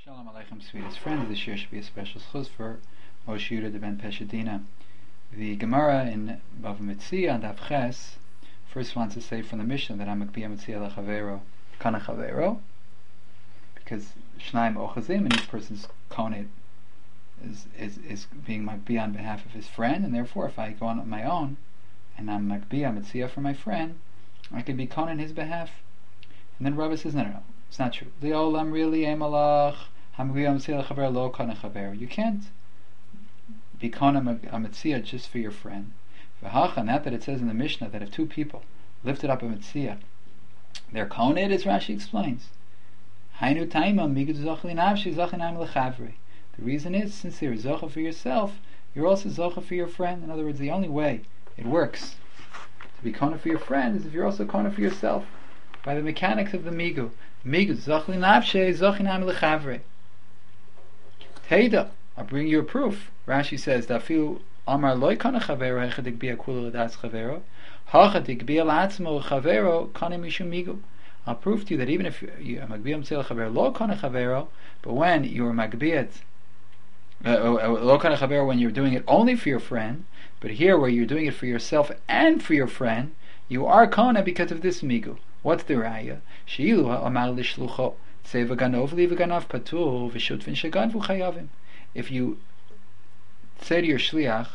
Shalom Aleichem, sweetest friends. This year should be a special schus for Moshe Yehuda de Ben Peshadina. The Gemara in Bava Metzia and Daf Ches first wants to say from the Mishnah that I'm Makbiyah Metzia Lechavero Kana Chavero, because Shnaim Ochazim, and each person's konet is being Makbiyah on behalf of his friend, and therefore if I go on my own and I'm Makbiyah Metzia for my friend, I can be konet on his behalf. And then Rabbi says, no, it's not true. Li'olam really emalach hamgiyah metzia lechaver lo kana chaver. You can't be kana a metzia just for your friend. V'hacha, not that it says in the Mishnah that if two people lifted up a metzia, their konet, as Rashi explains. Hainu taima migud zochli navshi zochinam lechavri. The reason is, since you're zocha for yourself, you're also zocha for your friend. In other words, the only way it works to be kana for your friend is if you're also kana for yourself. By the mechanics of the migu. Migu, zochli navshe, zochinam lechavre. Teida, I'll bring you a proof. Rashi says, Dafiu amar loy kana chavero, hecha digbia kula ladas chavero, hacha digbia la'atzmo chavero, kana mishum migu. I'll prove to you that even if you are magbiyah mitzil chavero, lo kana chavero, but when you are magbiyah, lo kana chavero, when you're doing it only for your friend, but here where you're doing it for yourself and for your friend, you are kana because of this migu. What's the raya? Sheilu ha'amar lishlucho tzei v'ganov li v'ganav patur v'shutvin sheganvu chayavim. If you say to your shliach,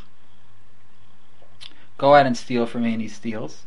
go out and steal from me, and he steals,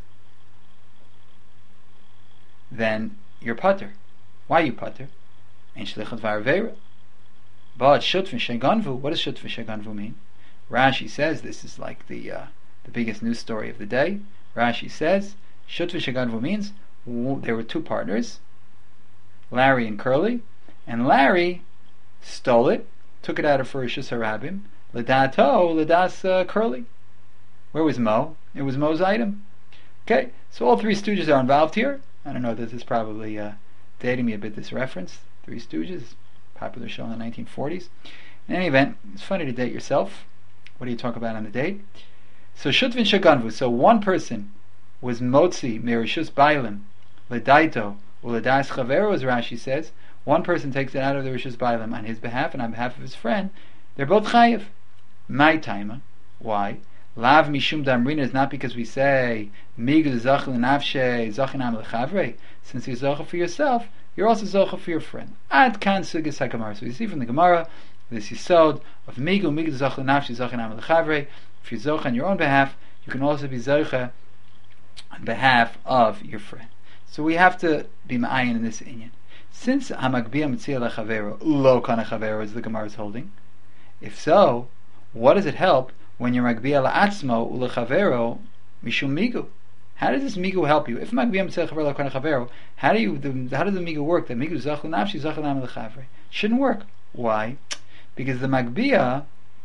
then you're patur. Why are you patur? Ein shlichat v'arveira. But shutvin sheganvu, what does shutvin sheganvu mean? Rashi says, this is like the biggest news story of the day. Rashi says, shutvin sheganvu means there were two partners, Larry and Curly, and Larry stole it, took it out of Ferishus Harabim, Ledas Curly. Where was Mo? It was Mo's item. Okay, so all three stooges are involved here. I don't know, this is probably dating me a bit, this reference. Three Stooges, popular show in the 1940s. In any event, it's funny to date yourself. What do you talk about on the date? So Shutvin Shaganvu, so one person was Motzi Merishus Bailim Ledaito Uledas Chavero, as Rashi says. One person takes it out of the Rishus Bailim on his behalf and on behalf of his friend. They're both chayiv. My taima. Why? Lav mishum damrina is not because we say migu zachel nafshe zachinam lechavre. Since you're zocha for yourself, you're also zocha for your friend. Ad kan sugis hagemara. So you see from the Gemara this yisod of migu zachel nafshe zachinam lechavre. If you're zocha on your own behalf, you can also be zocha on behalf of your friend. So we have to be ma'ayin in this inyan. Since hamagbiyah mitzia lechavero lo kana chavero is the Gemara is holding, if so, what does it help when you're magbiyah la'atzmo ulechavero mishum migu? How does this migu help you? If magbiyah mitzia lechavero lo kana chavero, how does the migu work? That migu zachlu nafshi zachlu nam lechavre shouldn't work. Why? Because the magbiyah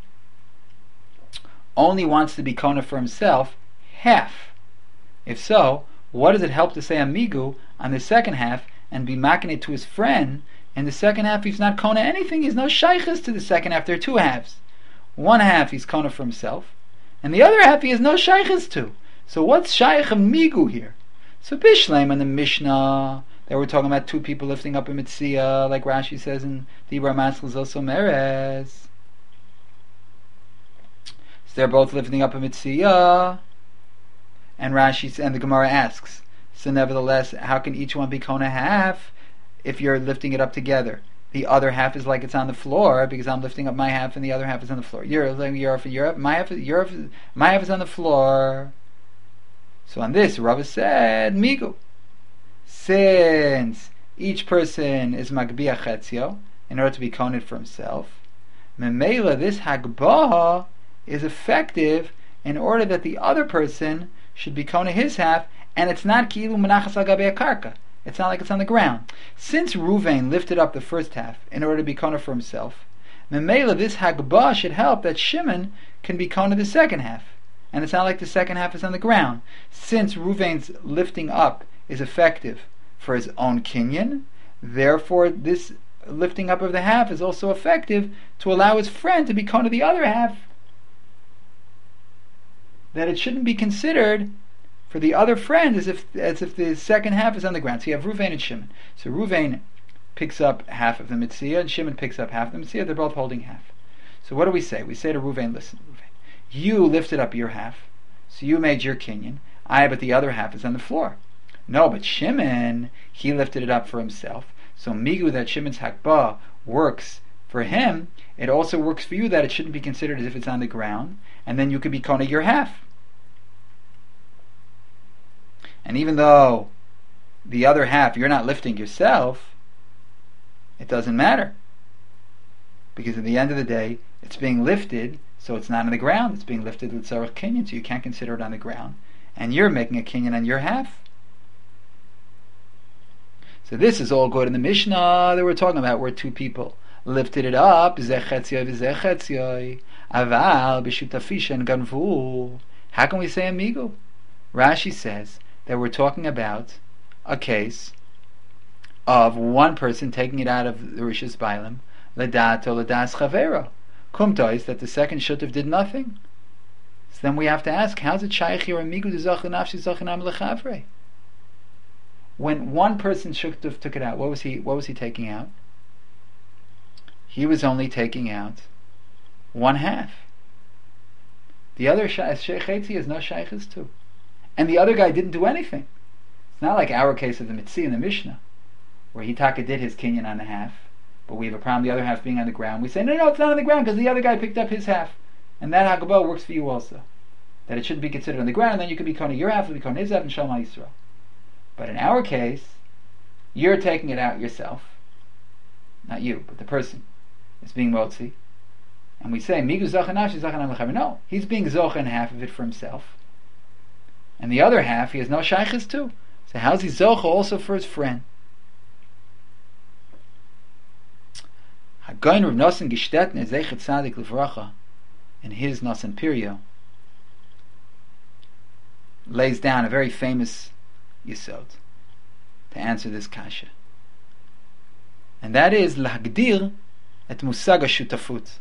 only wants to be kona for himself half. If so, what does it help to say amigu on the second half and be making it to his friend? In the second half, he's not kona anything. He's no shaykhs to the second half. There are two halves. One half he's kona for himself, and the other half he has no shaykhs to. So what's shaykh of migu here? So Bishleim in the Mishnah that we're talking about two people lifting up a mitzia, like Rashi says in Dibra Matzl Zoso Meres. So they're both lifting up a mitzia. And Rashi and the Gemara asks, so nevertheless, how can each one be kona half if you're lifting it up together? The other half is like it's on the floor because I'm lifting up my half and the other half is on the floor. My half is on the floor. So on this, Rava said, migu. Since each person is magbiyah chetzio in order to be koned for himself, memela, this hagbaha is effective in order that the other person should be kona his half, and it's not ki'ilu menachas al gabei karka. It's not like it's on the ground. Since Ruvain lifted up the first half in order to be kona for himself, memela, this hagbah should help that Shimon can be kona the second half, and it's not like the second half is on the ground. Since Ruvain's lifting up is effective for his own kinyan, therefore this lifting up of the half is also effective to allow his friend to be kona the other half. That it shouldn't be considered for the other friend as if the second half is on the ground. So you have Ruvain and Shimon. So Ruvain picks up half of the Mitzvah, and Shimon picks up half of the Mitzvah. They're both holding half. So what do we say? We say to Reuven, listen, Reuven, you lifted up your half, so you made your kinyan. But the other half is on the floor. No, but Shimon, he lifted it up for himself. So migu, that Shimon's hakbah works for him, it also works for you that it shouldn't be considered as if it's on the ground, and then you could be kona your half. And even though the other half you're not lifting yourself, it doesn't matter. Because at the end of the day, it's being lifted, so it's not on the ground, it's being lifted with tzarech kinyan, so you can't consider it on the ground. And you're making a kinyan on your half. So this is all good in the Mishnah that we're talking about, where two people lifted it up, zechetzioi v'zechetzioi, aval b'shutafishen ganvu. How can we say amigo? Rashi says that we're talking about a case of one person taking it out of the Rishus Bailim, ledato ledas chavero. Kumtois, that the second shutav did nothing. So then we have to ask, how's it shaykh here amigo de zach lenafshi zachanam lechavre? When one person shutav took it out, what was he taking out? He was only taking out one half. The other sheikhetzi has no shaykhs too. And the other guy didn't do anything. It's not like our case of the Mitzi in the Mishnah, where Hitaka did his kinyan on the half, but we have a problem the other half being on the ground. We say, no, it's not on the ground because the other guy picked up his half. And that Hagabah works for you also. That it shouldn't be considered on the ground, and then you could be kona your half, and be kona his half, and Shalom Yisrael. But in our case, you're taking it out yourself. Not you, but the person is being motzi. And we say, Migu Zachan Zachan. No, he's being Zochan half of it for himself. And the other half, he has no shaykhs too. So how's he Zocha also for his friend? Hagoyin Rav Nosson Gishtetner Zeichet Tzadik Livracha, in his Nosson Pirio, lays down a very famous yisod to answer this kasha. And that is Lahagdir et Musag HaShutafut.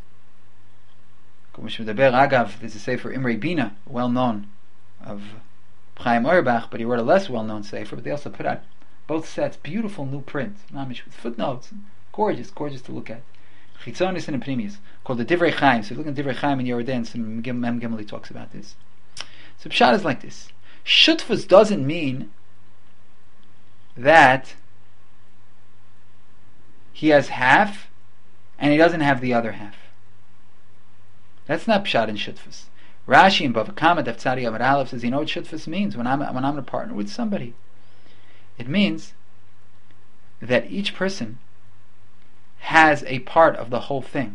Agav, there's a sefer Imrei Bina, well known, of Chaim Auerbach, but he wrote a less well known sefer, but they also put out both sets, beautiful new print, mamish, with footnotes, gorgeous to look at. Chitzonis and Pnimius, called the Divrei Chaim. So if you look at Divrei Chaim in Yerodin, some Mem Gimel talks about this. So Pshat is like this. Shutfus doesn't mean that he has half and he doesn't have the other half. That's not Pshat in Shutfus. Rashi in Bava Kama Daf Tzadi Amud Aleph says, you know what Shutfus means when I'm a partner with somebody? It means that each person has a part of the whole thing.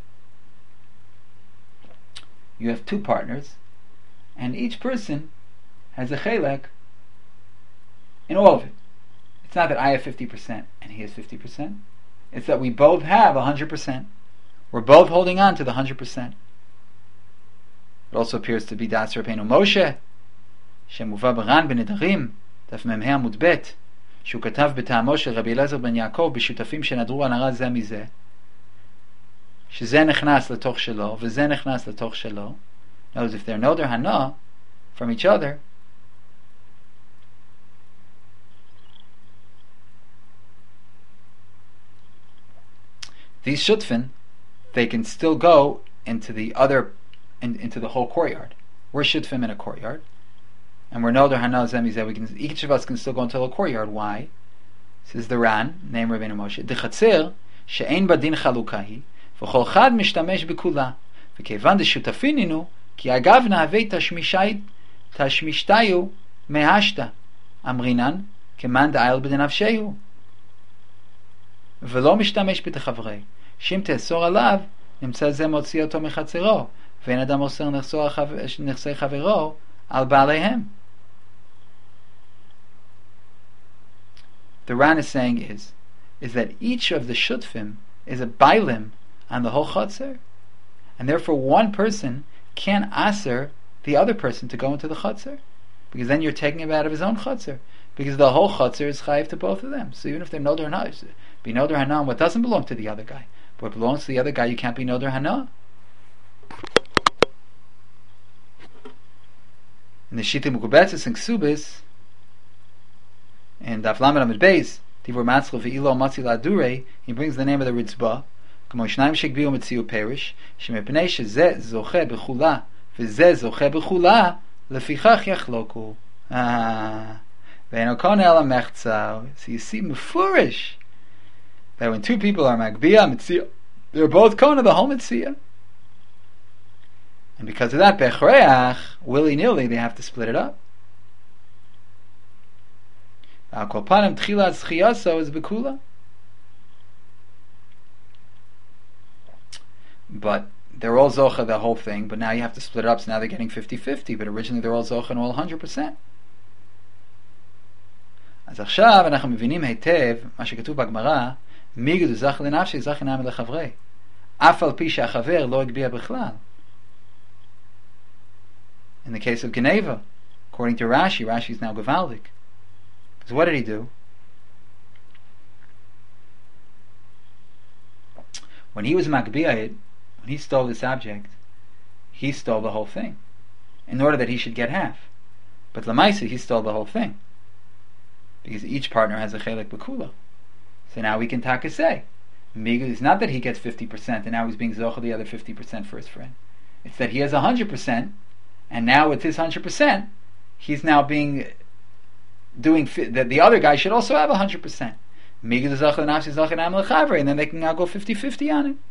You have two partners, and each person has a chelek in all of it. It's not that I have 50% and he has 50%. It's that we both have 100%. We're both holding on to the 100%. It also appears to be Das Rabbeinu Moshe, Shemuva Baran ben Nedarim, Daf Memhe Amud Bet, שהוא כתב בטעמו של רבי אלעזר בן יעקב בשותפים שנדרו הנהרה זה מזה, שזה נכנס לתוך שלו וזה נכנס לתוך שלו. Notice if they're noder hana from each other, these shutfin, they can still go into the other, into the whole courtyard. We're shutfim in a courtyard, and we're noder hana zemizeh. We can, each of us can still go into the courtyard. Why? Says the Ran, name Rabbeinu Moshe, Dechatzer she'ein badin chalukahi, v'chol chad mishtamesh b'kula, v'kevan deshutafininu ki agav nahevei tashmishtayu mehashta, amrinan keman da'ayel b'denavshehu, v'lo mishtamesh b'techavrei, shim te'esor alav, nimtza ze motzi oto mechatzero, ve'en adam oser nechsei chavero al ba'alehem. The Ran is saying is that each of the shutfim is a bailim on the whole chotzer, and therefore one person can't aser the other person to go into the chotzer, because then you're taking him out of his own chotzer, because the whole chotzer is chayiv to both of them. So even if they're noder hana, be noder hana on what doesn't belong to the other guy, but what belongs to the other guy, you can't be noder hana. In the Shita Mukubetzis and Ksubis, and Daf Lamed Amud Beis, Divur Matzlo ve'ilo matzi ladure, he brings the name of the Ritzbah. Kamo shnayim shegbiu mitziu perish, shemepnei shezeh zoche b'chula, v'zeh zoche b'chula, lefichach yachloku. Ve'eno kon ela mechza. So you see, mefurish, that when two people are magbia, mitziu, they're both kona the whole mitziu. And because of that, bechreach, willy-nilly, they have to split it up. Al kol panim tchilat zchiyaso is bekula. But they're all zocha the whole thing, but now you have to split it up, so now they're getting 50-50, but originally they're all zocha and all 100%. אז עכשיו אנחנו מבינים היטב מה שכתוב בגמרא, מיגד זך לנפשי זך אינם לחברי. אף על פי שהחבר לא הגביע בכלל. In the case of Geneva, according to Rashi, Rashi is now Gavaldik. Because what did he do? When he was Makbiyah, when he stole this object, he stole the whole thing, in order that he should get half. But Lamaisa, he stole the whole thing, because each partner has a chelik b'kula. So now we can taka say, it's not that he gets 50% and now he's being zocha the other 50% for his friend. It's that he has 100%, and now with his 100%, he's now being that the other guy should also have 100%. And then they can now go 50-50 on it.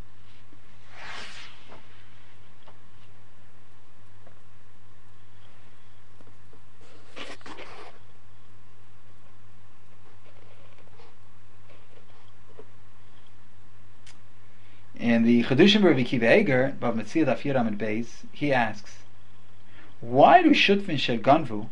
In the Chedushim Rabbi Akiva Eiger, Bav Metzia Daf Yud Amud Beis, he asks, why are Shutfin Shel Ganvu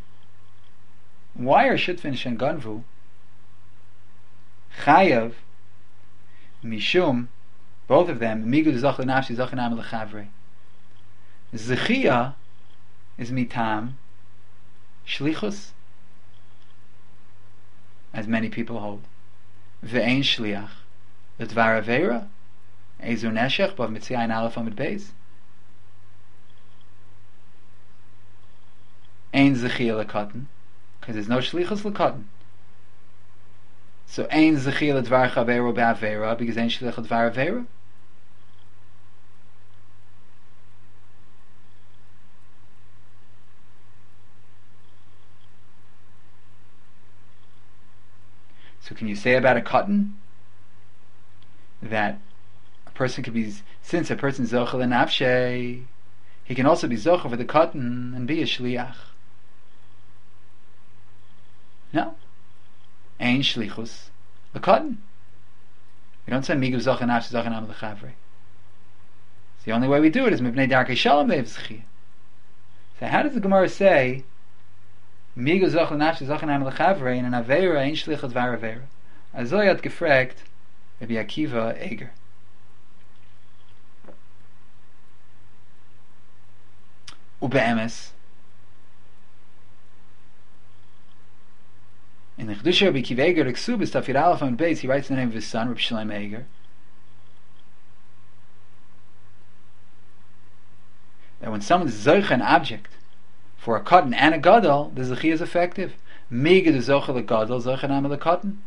Chayav Mishum, both of them, Migud Zach L'Nafshi Zach L'Nam L'Chavre. Zechia is mitam Shlichus, as many people hold. Ve'ein Shliach L'Dvar Aveira Ezu Neshech Bav Metzia Ein Aleph Amud Beis. Ein Zechia L'Katan, because there's no Shlichus L'Katan. So ein Zechia L'Dvar Chaveiro Be'Aveira, because ein Shliach L'Dvar Aveira. So can you say about a cotton that a person could be, since a person is zocha l'nafshei, he can also be zocha for the cotton and be a shliach? No. Ein shlichus l'cotton. We don't say migu zocha nafshei zocha nam l'chavre. The only way we do it is mibnei darkei shalom le'evzchi. So how does the Gemara say Migu zoch l'nafshi zoch l'nam l'chavre in an aveira ein shlich l'dvar aveira? Azoy hat gefragt Rabbi Akiva Eiger. Ube'emes, in the Chedusha Rabbi Akiva Eiger Ksubis Tafir Aleph Amud Beis, he writes the name of his son Rabbi Shlomo Eiger, that when someone is zoich an object for a cotton and a gadol, the zechi is effective. Migad is zochel a gadol, zochel am a cotton.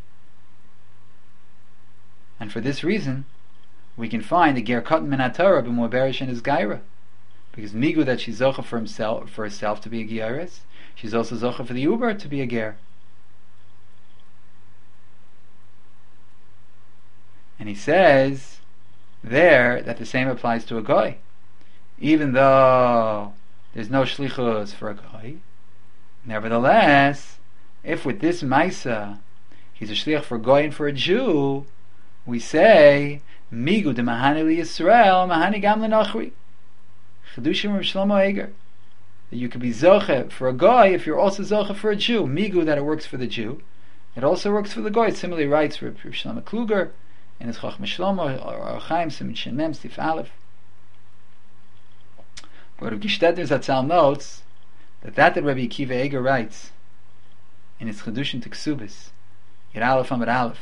And for this reason, we can find the ger cotton min haTorah b'muaberish in his gaira, because migad that she's zochel for herself to be a geiris, she's also zochel for the uber to be a ger. And he says there that the same applies to a goy, even though there's no shlichus for a guy. Nevertheless, if with this maisa he's a shliach for a guy and for a Jew, we say migu de mahani li Yisrael mahani gam lenachri. Chedushim Rav Shlomo Eiger, that you could be zoche for a guy if you're also zoche for a Jew. Migu that it works for the Jew, it also works for the guy. It similarly writes Rav Shlomo Kluger in his Chachma Shlomo or Chaim Simin Shin Mem Stif Aleph. But Rav Gishtadner Zatzal notes that Rabbi Akiva Eiger writes in his Chedushin to Ksubis, Yud Aleph Amud Aleph,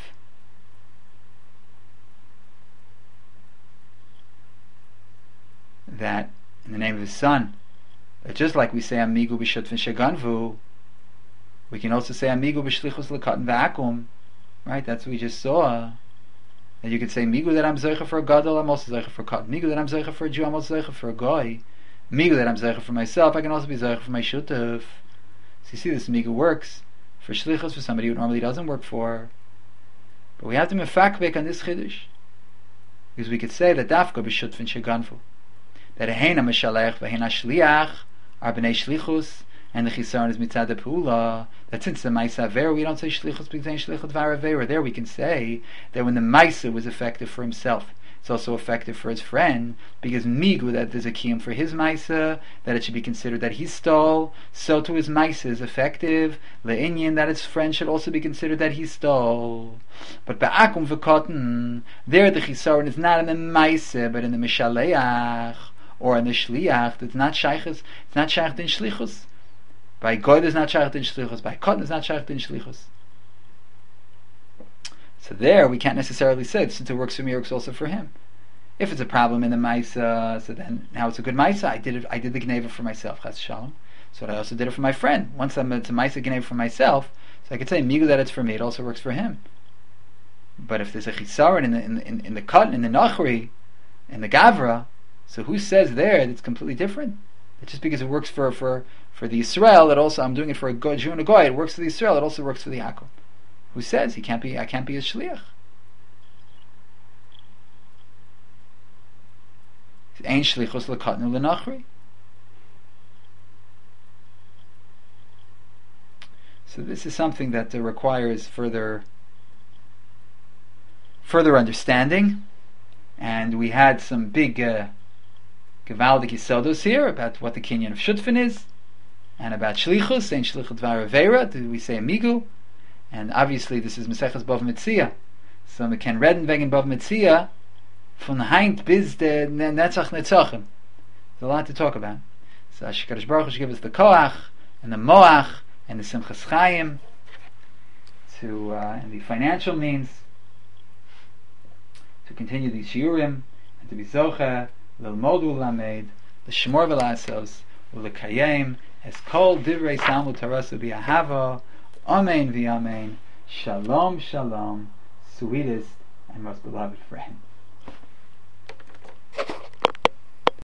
that in the name of his son, that just like we say Amigu b'shutfin sheganvu, we can also say Amigu b'shlichus l'katan v'akum, Right? That's what we just saw. And you could say, Migu that I'm Zeicha for a Gadol, I'm also Zeicha for a Katan. Migu that I'm Zeicha for a Jew, I'm also Zeicha for a Goy. Migu that I'm Zeicha for myself, I can also be Zeicha for my Shutuf. So you see, this Migu works for Shlichus, for somebody who normally doesn't work for. But we have to mefakbek on this Chiddush. Because we could say that Dafka b'Shutfin Sheganfu. That a Heina Meshalech v'Heina Shliach are B'nei Shlichus, and the Chisaron is Mitzad Pula. That since the Maisa Avera, we don't say Shlichus b'Gzein Shlichut Var Avera. There we can say that when the Maisa was effective for himself, it's also effective for his friend, because Migu, that there's a kiyum for his Maisa, that it should be considered that he stole, so to his Maisa is effective, Le'inyan, that his friend should also be considered that he stole. But Ba'akum v'Katan, there the Chisaron is not in the Maisa, but in the Mishaleach, or in the Shliach. It's not Shaykh in Shlichus. By Goy is not Shaykh in Shlichus, by Katan is not Shaykh in Shlichus. So there we can't necessarily say, since it works for me, it works also for him. If it's a problem in the Maisa, so then now it's a good Maisa. I did the Gneva for myself, Chas Shalom. So I also did it for my friend. Once it's a Maisa Gneva for myself, so I could say Migu that it's for me, it also works for him. But if there's a Chisaron in the Katan, in the Nachri, in the Gavra, so who says there that it's completely different? That just because it works for the Yisrael, that also I'm doing it for a Jew and a Goy, it works for the Yisrael, it also works for the Yaakov. Who says I can't be a shliach? Ein shlichus lekatnu lenachri. So this is something that requires further understanding, and we had some big gevaldik yisodos here about what the kinyan of shutfin is, and about shlichus, ein shlichut var avera. Did we say amigu? And obviously this is Meseches Bava Metzia. So we can reden wegen Bava Metzia von Heint bis the Netzach Netzachim. There's a lot to talk about. So HaKadosh Baruch Hu should give us the Koach and the Moach and the Simchas Chaim and the financial means to continue these shiurim and to be zocha l'lmod u'lamed l'shmor v'la'asos u'l'kayem es kol divrei Talmud Tarasu b'ahava. Amen v'amen. Shalom, shalom, sweetest and most beloved friend.